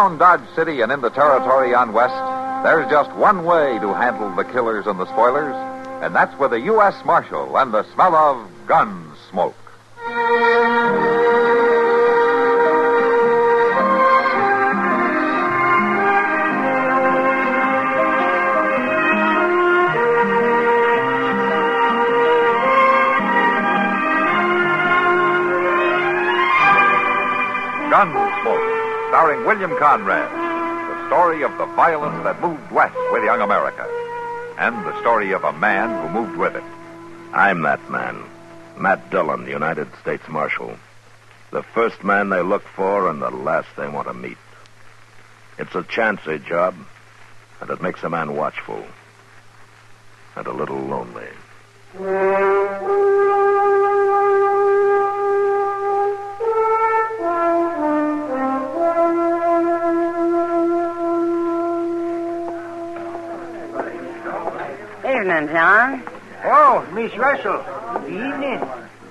Around Dodge City and in the territory on West, there's just one way to handle the killers and the spoilers, and that's with a U.S. Marshal and the smell of gun smoke. Gunsmoke, starring William Conrad. The story of the violence that moved west with young America. And the story of a man who moved with it. I'm that man. Matt Dillon, United States Marshal. The first man they look for and the last they want to meet. It's a chancy job, and it makes a man watchful. And a little lonely. Evening, John. Oh, Miss Russell. Good evening.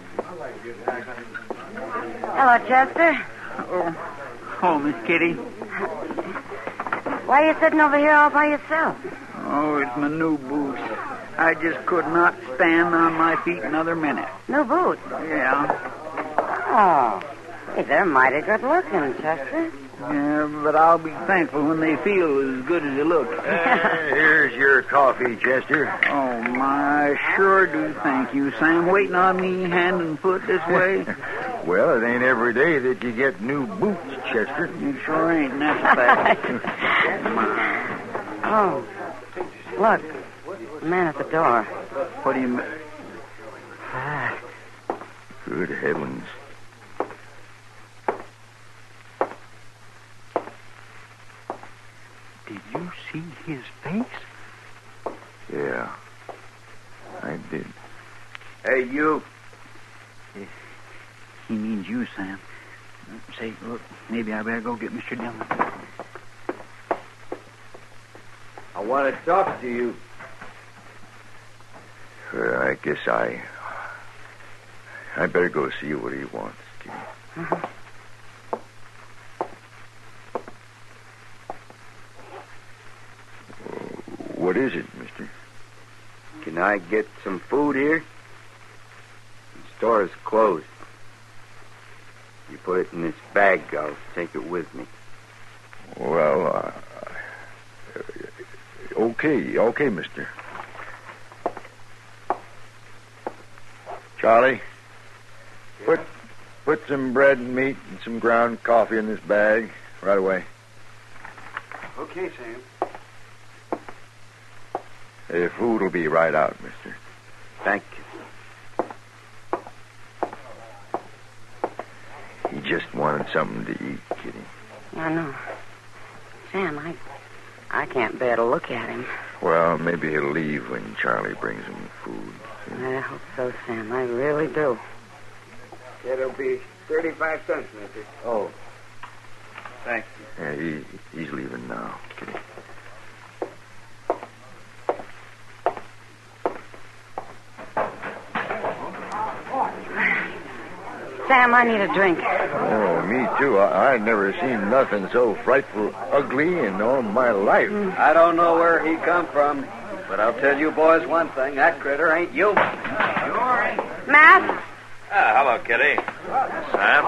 Hello, Chester. Oh, Miss Kitty. Why are you sitting over here all by yourself? Oh, it's my new boots. I just could not stand on my feet another minute. New boots? Yeah. Oh. Hey, they're mighty good looking, Chester. Yeah, but I'll be thankful when they feel as good as they look. Here's your coffee, Chester. Oh, my, I sure do thank you, Sam. Waiting on me hand and foot this way. Well, it ain't every day that you get new boots, Chester. It sure ain't, and that's a fact. Oh, look. The man at the door. What do you mean? Good heavens. Did you see his face? Yeah, I did. Hey, you. He means you, Sam. Say, look, maybe I better go get Mr. Dillon. I want to talk to you. I guess I better go see what he wants, Kitty. Uh-huh. What is it, mister? Can I get some food here? The store is closed. You put it in this bag, I'll take it with me. Well, okay, mister. Charlie, put some bread and meat and some ground coffee in this bag right away. Okay, Sam. The food will be right out, mister. Thank you. He just wanted something to eat, Kitty. I know. Sam, I can't bear to look at him. Well, maybe he'll leave when Charlie brings him food. I hope so, Sam. I really do. It'll be 35 cents, mister. Oh. Thank you. Yeah, he's leaving now, Kitty. Sam, I need a drink. Oh, me too. I've never seen nothing so frightful ugly in all my life. I don't know where he come from, but I'll tell you boys one thing. That critter ain't human. Matt? Hello, Kitty. Sam?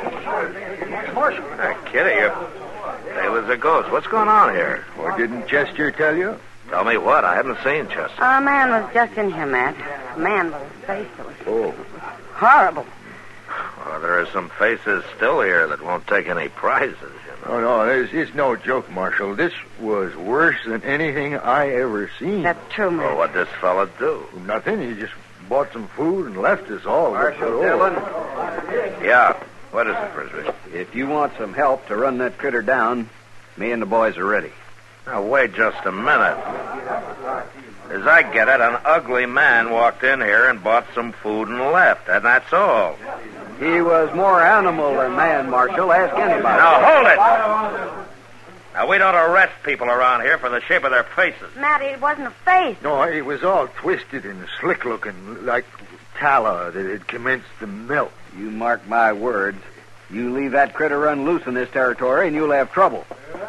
Kitty, you're pale as a ghost. What's going on here? Well, didn't Chester tell you? Tell me what? I haven't seen Chester. A man was just in here, Matt. A man with a face that was Oh. horrible. Well, there are some faces still here that won't take any prizes, you know. Oh, no, it's no joke, Marshal. This was worse than anything I ever seen. That's true, Matt. Well, what'd this fella do? Nothing. He just bought some food and left us all. Marshal Dillon, Yeah. What is it, Frisbee? if you want some help to run that critter down, me and the boys are ready. Now, wait just a minute. As I get it, an ugly man walked in here and bought some food and left, and that's all. He was more animal than man, Marshal. Ask anybody. Now, hold it! Now, we don't arrest people around here for the shape of their faces. Matt, it wasn't a face. No, it was all twisted and slick-looking, like tallow that had commenced to melt. You mark my words. You leave that critter run loose in this territory, and you'll have trouble.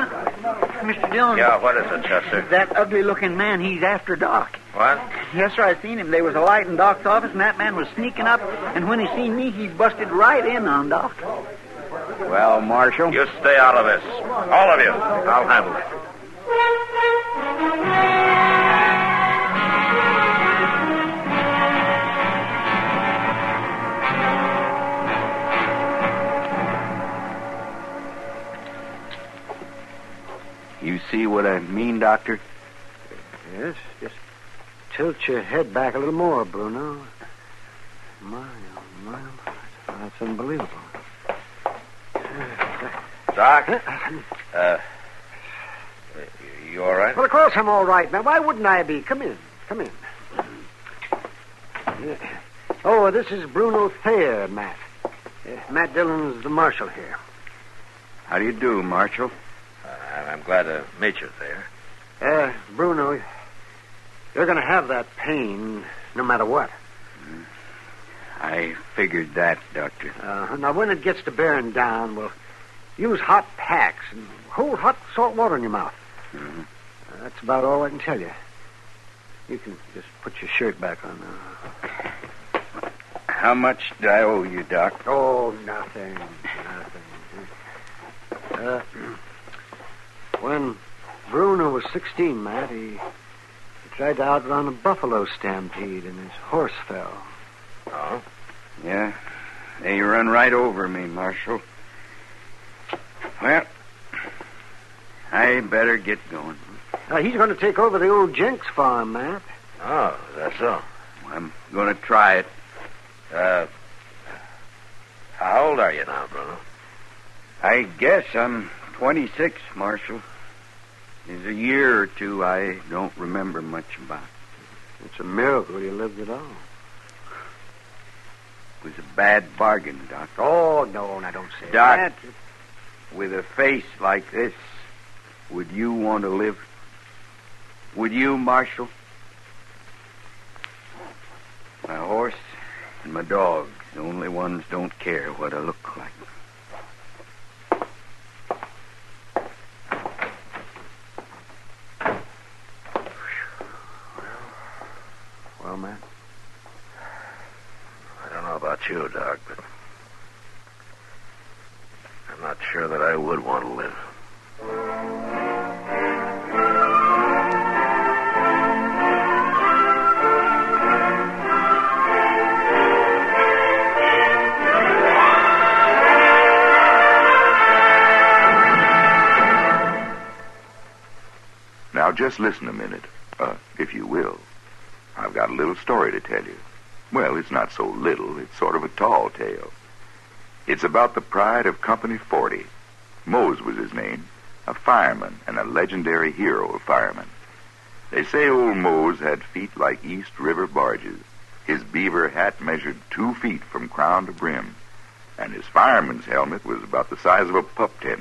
Mr. Dillon. Yeah, what is it, Chester? That ugly-looking man, he's after Doc. What? Yes, sir, I seen him. There was a light in Doc's office, and that man was sneaking up, and when he seen me, he busted right in on Doc. Well, Marshal? You stay out of this. All of you. I'll handle it. You see what I mean, Doctor? Yes, just tilt your head back a little more, Bruno. My, oh, my, that's unbelievable. Doc? You all right? Well, of course I'm all right. Now, why wouldn't I be? Come in. Come in. Oh, this is Bruno Thayer, Matt. Matt Dillon's the marshal here. How do you do, Marshal? I'm glad to meet you there. Bruno, you're going to have that pain no matter what. I figured that, Doctor. Now, when it gets to bearing down, well, use hot packs and hold hot salt water in your mouth. Mm-hmm. That's about all I can tell you. You can just put your shirt back on now. How much do I owe you, Doc? Oh, nothing. When Bruno was 16, Matt, he tried to outrun a buffalo stampede and his horse fell. Oh? Yeah. They run right over me, Marshal. Well, I better get going. He's going to take over the old Jenks farm, Matt. Oh, that's so. I'm going to try it. How old are you now, Bruno? I guess I'm 26, Marshal. There's a year or two I don't remember much about. It's a miracle you lived at all. It was a bad bargain, Doc. Oh, no, I don't say Doc, that. with a face like this, would you want to live? Would you, Marshal? My horse and my dog, the only ones don't care what I look like. Well, man. I don't know about you, Doc, but I'm not sure that I would want to live. Now, just listen a minute, if you will. I've got a little story to tell you. Well, it's not so little. It's sort of a tall tale. It's about the pride of Company 40. Mose was his name, a fireman and a legendary hero of firemen. They say old Mose had feet like East River barges. His beaver hat measured 2 feet from crown to brim, and his fireman's helmet was about the size of a pup tent.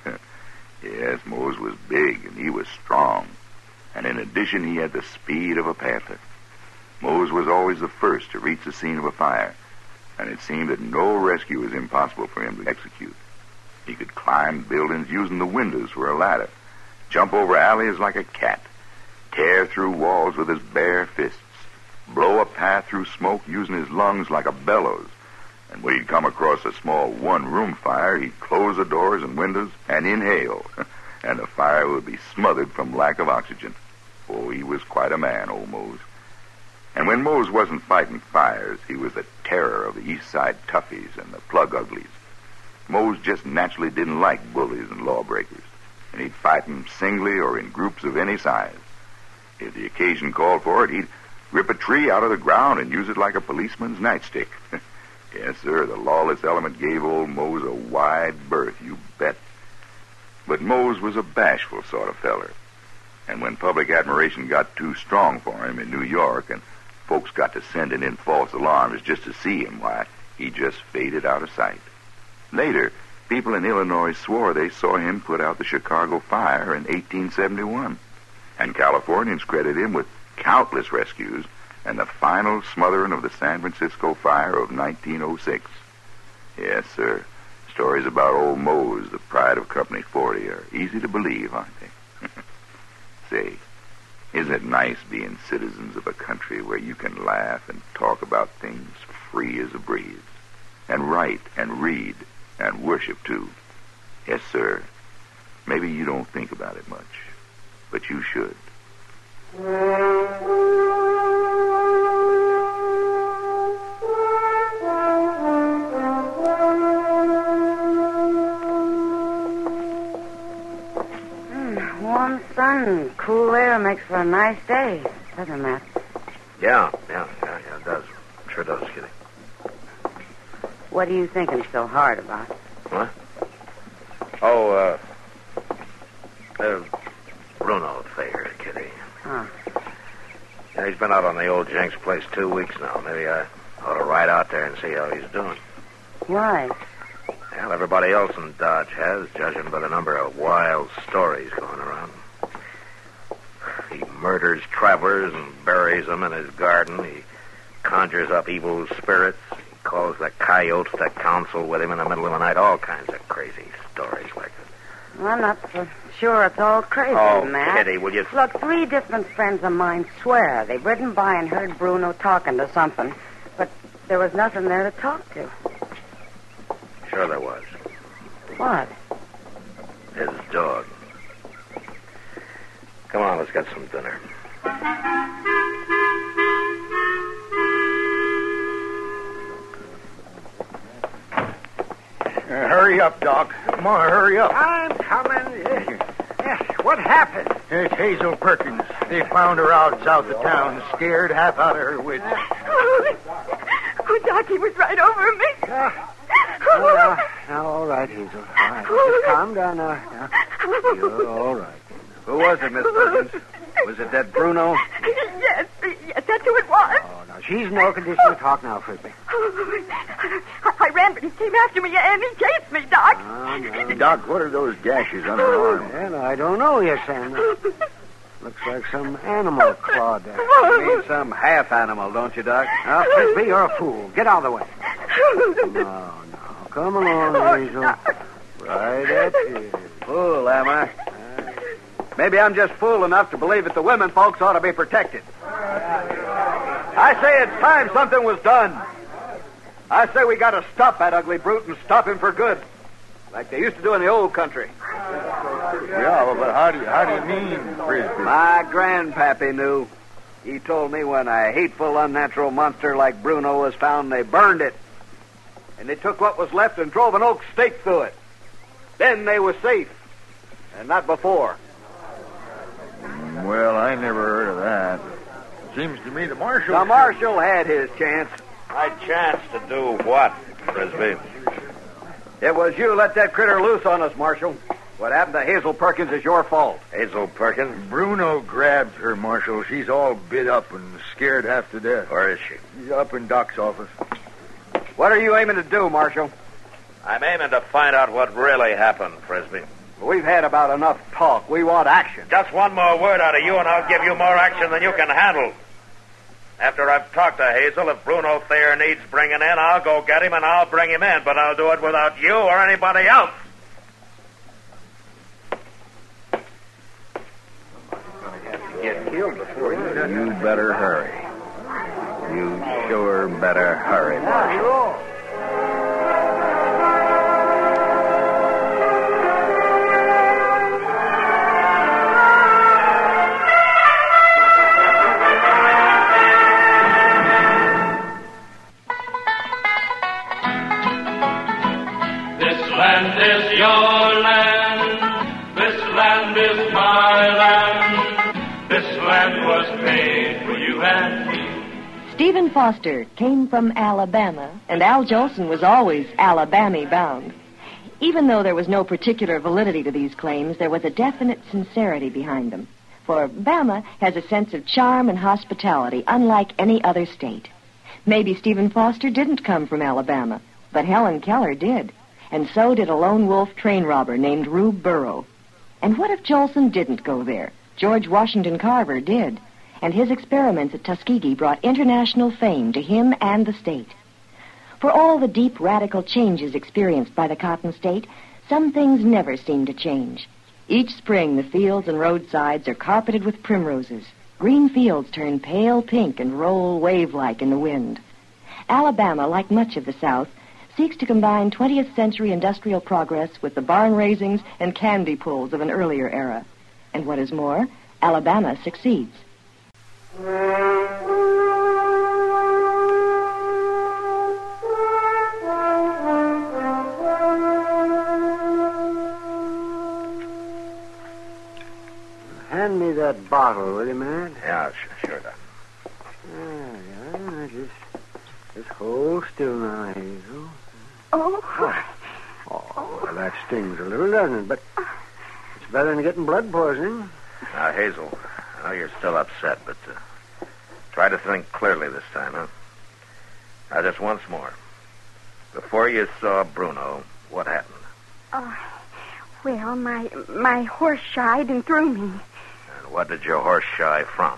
Yes, Mose was big, and he was strong. And in addition, he had the speed of a panther. Mose was always the first to reach the scene of a fire, and it seemed that no rescue was impossible for him to execute. He could climb buildings using the windows for a ladder, jump over alleys like a cat, tear through walls with his bare fists, blow a path through smoke using his lungs like a bellows. And when he'd come across a small one-room fire, he'd close the doors and windows and inhale, and the fire would be smothered from lack of oxygen. Oh, he was quite a man, old Mose. And when Mose wasn't fighting fires, he was the terror of the East Side toughies and the plug uglies. Mose just naturally didn't like bullies and lawbreakers, and he'd fight them singly or in groups of any size. If the occasion called for it, he'd rip a tree out of the ground and use it like a policeman's nightstick. Yes, sir, the lawless element gave old Mose a wide berth, you bet. But Mose was a bashful sort of feller. And when public admiration got too strong for him in New York and folks got to sending in false alarms just to see him, why, he just faded out of sight. Later, people in Illinois swore they saw him put out the Chicago fire in 1871. And Californians credit him with countless rescues and the final smothering of the San Francisco fire of 1906. Yes, sir. Stories about old Mose, the pride pride of Company 40 are easy to believe, aren't they? Say, isn't it nice being citizens of a country where you can laugh and talk about things free as a breeze, and write and read and worship too? Yes, sir. Maybe you don't think about it much, but you should. Warm sun and cool air makes for a nice day, doesn't it, Matt? Yeah, it does. Sure does, Kitty. What are you thinking so hard about? What? Oh, Bruno Thayer, Kitty. Huh. Yeah, he's been out on the old Jenks place 2 weeks now. Maybe I ought to ride out there and see how he's doing. Why? Well, everybody else in Dodge has, judging by the number of wild stories going around. He murders travelers and buries them in his garden. He conjures up evil spirits. He calls the coyotes to counsel with him in the middle of the night. All kinds of crazy stories like that. Well, I'm not so sure it's all crazy, Oh, Matt. Kitty, will you... Look, 3 different friends of mine swear they've ridden by and heard Bruno talking to something, but there was nothing there to talk to. Sure there was. What? His dog. Come on, let's get some dinner. Hurry up, Doc. Come on, hurry up. I'm coming. Yes, what happened? It's Hazel Perkins. They found her out south of town, scared half out of her wits. Oh, Doc, he was right over me. Now, all right, Hazel. All right. Just calm down now. You're all right. Who was it, Miss Perkins? Was it that Bruno? Yes, that's who it was. Oh, now, she's in no condition to talk now, Frisbee. I ran, but he came after me, and he chased me, Doc. No. Doc, what are those gashes on her arm? Well, I don't know yet, Sam. Looks like some animal clawed there. You mean some half animal, don't you, Doc? Now, Frisbee, you're a fool. Get out of the way. No. Come along, Hazel. Right up here. Fool, am I? Maybe I'm just fool enough to believe that the women folks ought to be protected. I say it's time something was done. I say we got to stop that ugly brute and stop him for good, like they used to do in the old country. Yeah, but how do you mean, Frisbee? My grandpappy knew. He told me when a hateful, unnatural monster like Bruno was found, they burned it. And they took what was left and drove an oak stake through it. Then they were safe. And not before. Well, I never heard of that. Seems to me the marshal... The marshal had his chance. My chance to do what, Frisbee? It was you let that critter loose on us, Marshal. What happened to Hazel Perkins is your fault. Hazel Perkins? Bruno grabbed her, Marshal. She's all bit up and scared half to death. Where is she? She's up in Doc's office. What are you aiming to do, Marshal? I'm aiming to find out what really happened, Frisbee. We've had about enough talk. We want action. Just one more word out of you, and I'll give you more action than you can handle. After I've talked to Hazel, if Bruno Thayer needs bringing in, I'll go get him and I'll bring him in, but I'll do it without you or anybody else. Get killed before you. You better hurry. You sure better hurry, Marshal. This land is your land. This land is my land. This land was made for you and me. Stephen Foster came from Alabama, and Al Jolson was always Alabama bound. Even though there was no particular validity to these claims, there was a definite sincerity behind them. For Bama has a sense of charm and hospitality unlike any other state. Maybe Stephen Foster didn't come from Alabama, but Helen Keller did. And so did a lone wolf train robber named Rube Burrow. And what if Jolson didn't go there? George Washington Carver did. And his experiments at Tuskegee brought international fame to him and the state. For all the deep radical changes experienced by the Cotton State, some things never seem to change. Each spring, the fields and roadsides are carpeted with primroses. Green fields turn pale pink and roll wave-like in the wind. Alabama, like much of the South, seeks to combine 20th century industrial progress with the barn raisings and candy pulls of an earlier era. And what is more, Alabama succeeds. Hand me that bottle, will you, man? Yeah, sure, Doc. Just hold still now, Hazel. Oh. Oh, well, that stings a little, doesn't it? But it's better than getting blood poisoning. Now, Hazel, I know you're still upset, but try to think clearly this time, huh? Now, just once more. Before you saw Bruno, what happened? Well, my horse shied and threw me. And what did your horse shy from?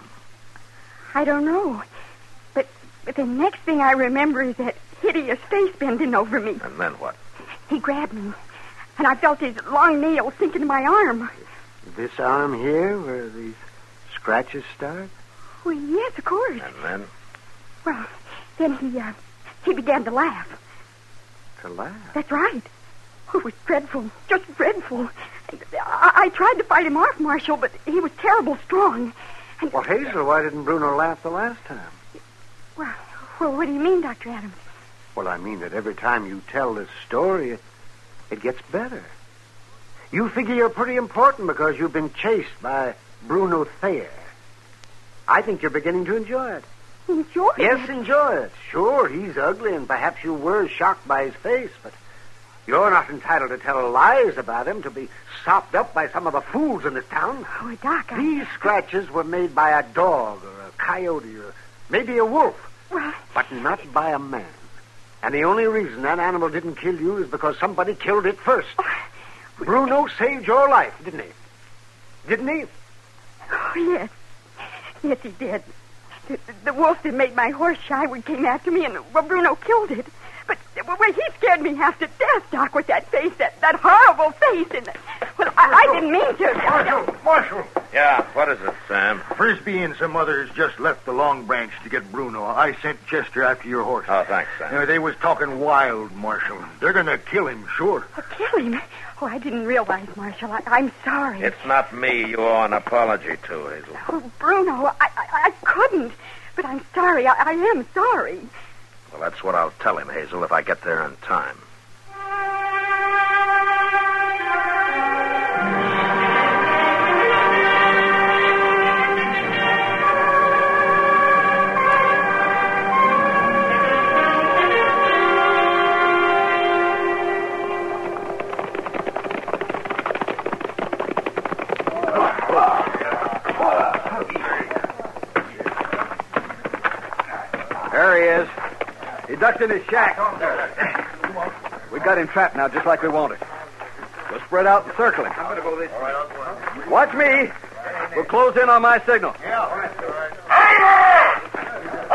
I don't know. But the next thing I remember is that hideous face bending over me. And then what? He grabbed me, and I felt his long nails sink into my arm. This arm here, where these scratches start? Well, yes, of course. And then? Well, then he began to laugh. To laugh? That's right. Oh, it was dreadful, just dreadful. I tried to fight him off, Marshal, but he was terrible strong. And, well, Hazel, why didn't Bruno laugh the last time? Well, what do you mean, Dr. Adams? Well, I mean that every time you tell this story, it gets better. You figure you're pretty important because you've been chased by Bruno Thayer. I think you're beginning to enjoy it. Enjoy it? Yes, enjoy it. Sure, he's ugly, and perhaps you were shocked by his face, but you're not entitled to tell lies about him, to be sopped up by some of the fools in this town. Oh, Doc, These scratches were made by a dog or a coyote or maybe a wolf. Well, but not by a man. And the only reason that animal didn't kill you is because somebody killed it first. Bruno saved your life, didn't he? Didn't he? Oh, yes. Yes, he did. The wolf that made my horse shy came after me, and Bruno killed it. But he scared me half to death, Doc, with that face, that horrible face. And I didn't mean to. Marshal! Yeah, what is it, Sam? Frisbee and some others just left the Long Branch to get Bruno. I sent Chester after your horse. Oh, thanks, Sam. They was talking wild, Marshal. They're going to kill him, sure. Kill him? Oh, I didn't realize, Marshal. I'm sorry. It's not me you owe an apology to, Hazel. Oh, Bruno, I couldn't. But I'm sorry. I am sorry. Well, that's what I'll tell him, Hazel, if I get there in time. There he is. He ducked in his shack. We got him trapped now, just like we wanted. We'll spread out and circle him. I'm going to go this way. Watch me. We'll close in on my signal. Yeah, all right. Hey there!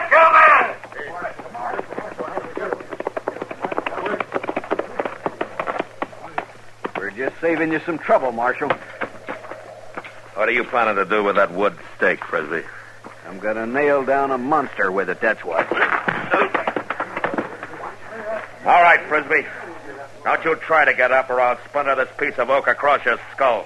Hold it, We're just saving you some trouble, Marshal. What are you planning to do with that wood stake, Frisbee? I'm going to nail down a monster with it, that's what. All right, Frisbee. Don't you try to get up or I'll splinter this piece of oak across your skull.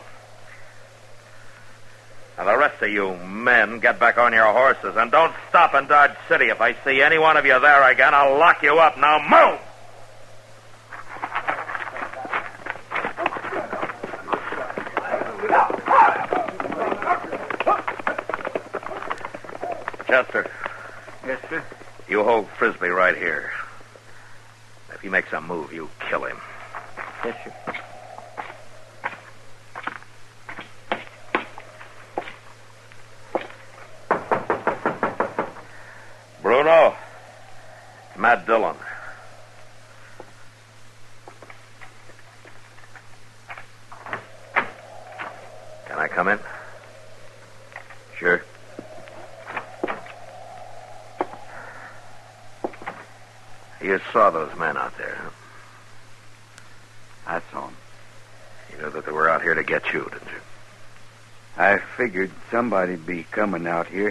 Now, the rest of you men, get back on your horses and don't stop in Dodge City. If I see any one of you there again, I'll lock you up. Now, move! Chester. Yes, sir? You hold Frisbee right here. If he makes a move, you kill him. Yes, sir. Bruno. Matt Dillon. Can I come in? Sure. You saw those men out there, huh? I saw them. You knew that they were out here to get you, didn't you? I figured somebody'd be coming out here.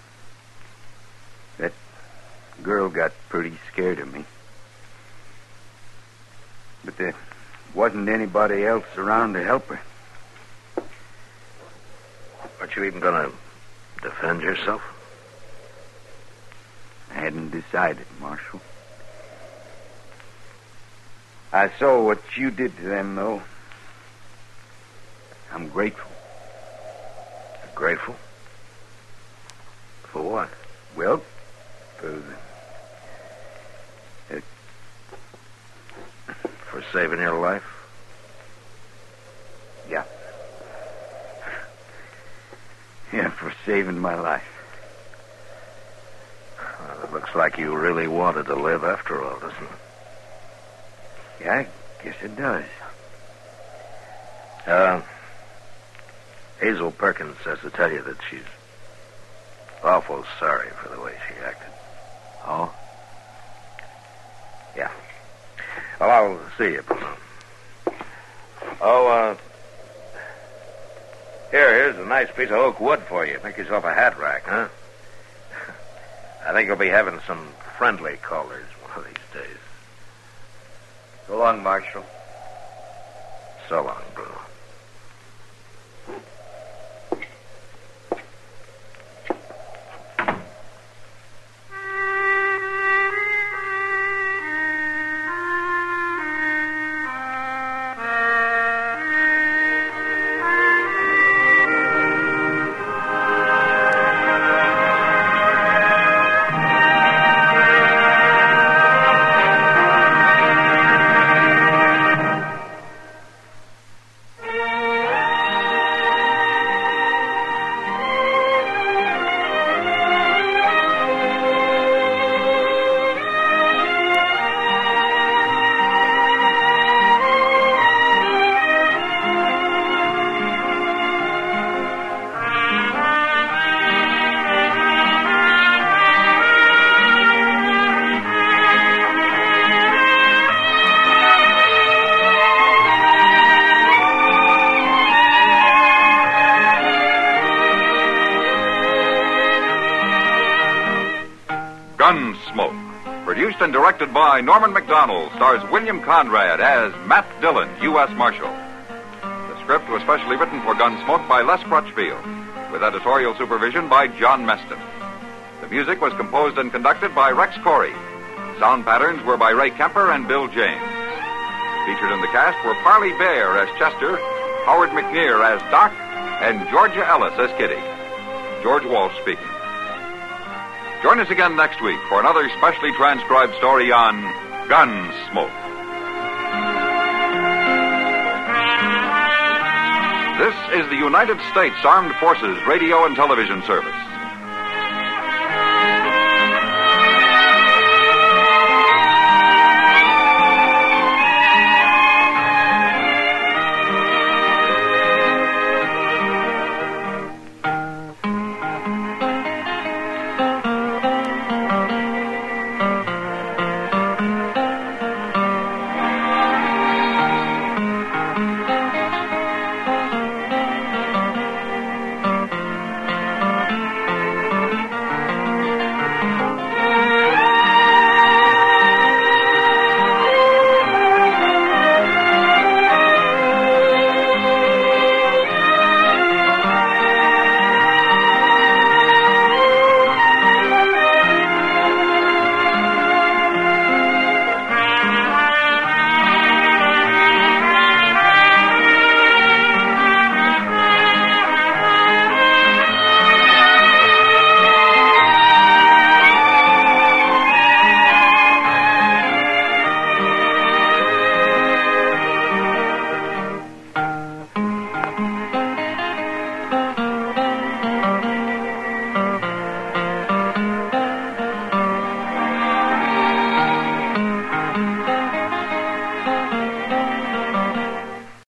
That girl got pretty scared of me. But there wasn't anybody else around to help her. Aren't you even going to defend yourself? I hadn't decided, Marshal. I saw what you did to them, though. I'm grateful. You're grateful? For what? Well, for saving your life? Yeah. Yeah, for saving my life. Well, it looks like you really wanted to live after all, doesn't it? Yeah, I guess it does. Hazel Perkins says to tell you that she's awful sorry for the way she acted. Oh? Yeah. Well, I'll see you, Bruno. Oh, here's a nice piece of oak wood for you. Make yourself a hat rack, huh? I think you'll be having some friendly callers one of these days. So long, Marshal. So long, Bruno. Gunsmoke, produced and directed by Norman McDonald, stars William Conrad as Matt Dillon, U.S. Marshal. The script was specially written for Gunsmoke by Les Crutchfield, with editorial supervision by John Meston. The music was composed and conducted by Rex Corey. Sound patterns were by Ray Kemper and Bill James. Featured in the cast were Parley Bear as Chester, Howard McNear as Doc, and Georgia Ellis as Kitty. George Walsh speaking. Join us again next week for another specially transcribed story on Gunsmoke. This is the United States Armed Forces Radio and Television Service.